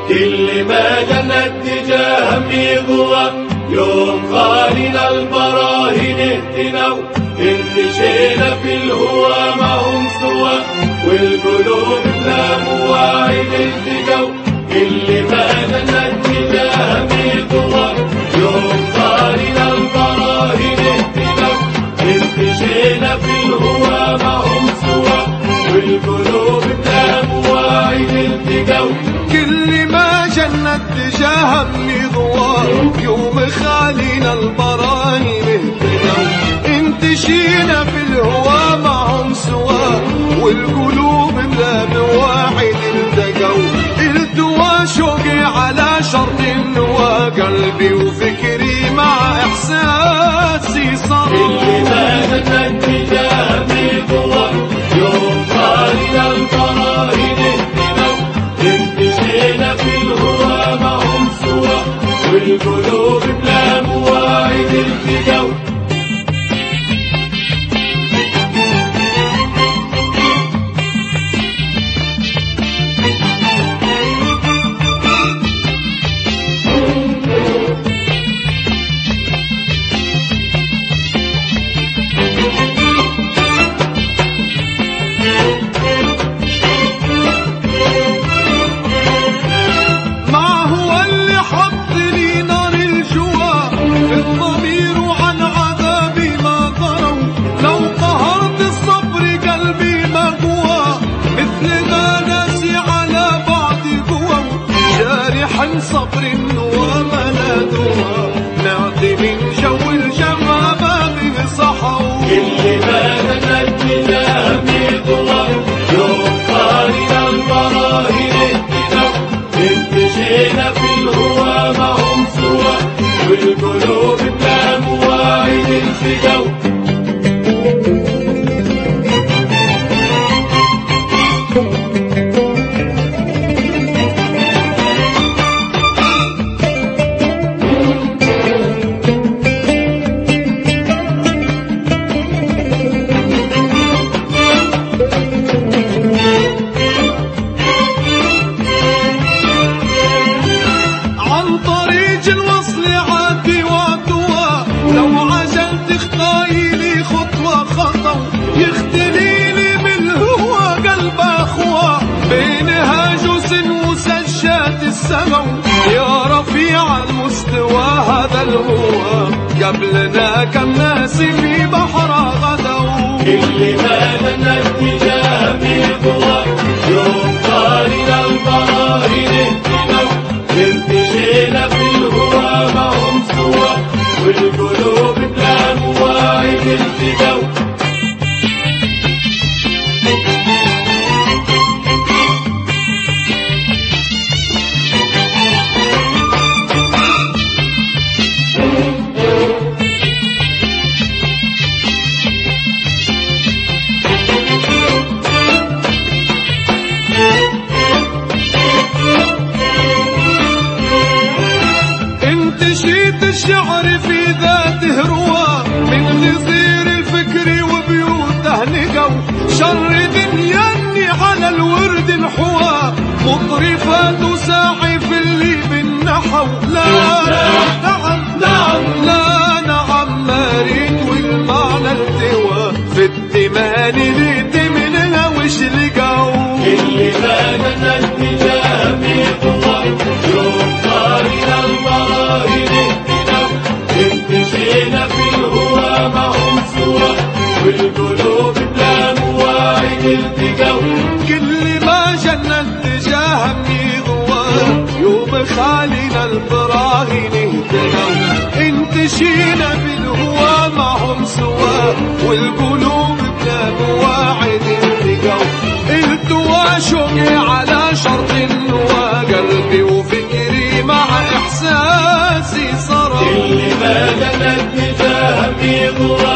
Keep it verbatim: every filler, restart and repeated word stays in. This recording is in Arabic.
كل ما جنت اتجاه ميضوى يوم خالنا البراهين اهتنوا انتشينا في الهوى معهم سوا والقلوب بلا مواعيد التقوا كل ما جنت اتجاه ميضوى يوم خالنا البراهين اهتنوا انتشينا في الهوى معهم سوا والقلوب بلا مواعيد التقوا كل ما جنت تجاه مضوى يوم خالينا البراهين اهتدوا انتشينا في الهوى معهم سوا والقلوب بلا مواعيد التقوا التوى شوقي على شرط النوى قلبي وفكري مع احساسي صار كل ما جنت تجاه مضوى يوم خالينا البراهين اهتدوا انتشينا في الهوى معهم سوا والقلوب بلا مواعيد التقوا صبر ومنادها نعطي من جو الجمع ما به صحوا كل ما جنت تجاه مضوى يوم خالنا البراهين اهتدوا انتشينا في الهوى معهم سوا والقلوب بلا مواعيد التقوا يختليلي من الهوى قلب اخوة بينها جوس وسجات السمو يا رفيع المستوى هذا الهوى قبلنا كم ناس في بحر غدوا كل ما جنت تجاه مضوى يوم خالنا البراهين اهتدوا انتشينا في الهوى معهم سوا والقلوب بلا مواعيد التقوا انتشيت الشعر في ذاته روى من غزير الفكر وبيوته نقوا شر دنياني على الورد انحوى مطرفات وساعي في اللي بالنحو لا نعم نعم لا نعم ما ريت والمعنى التوى في الدمان ليت منها وش لقوا كل ما جنت تجاه مضوى يوم خالنا البراهين اهتدوا انتشينا في الهوى معهم سوا والقلوب بلا مواعيد التقوا كل ما جنت تجاه مضوى يوم خالنا البراهين اهتدوا انتشينا في الهوى معهم سوا والقلوب بلا مواعيد التقوا التوى شوقي على شرط النوى قلبي وفكري مع احساسي صار كل ما جنت تجاه مضوى